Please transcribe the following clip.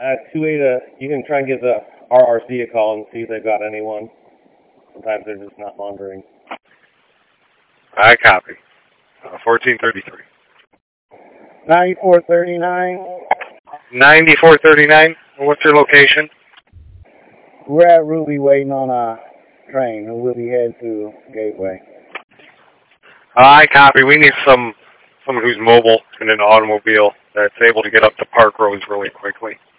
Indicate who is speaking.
Speaker 1: You can try and give the RRC a call and see if they've got anyone. Sometimes they're just not monitoring.
Speaker 2: I copy. 1433.
Speaker 1: 9439.
Speaker 2: 9439. What's your location?
Speaker 1: We're at Ruby waiting on a train, and we'll be heading to Gateway.
Speaker 2: I copy. We need someone who's mobile in an automobile that's able to get up to Park Roads really quickly.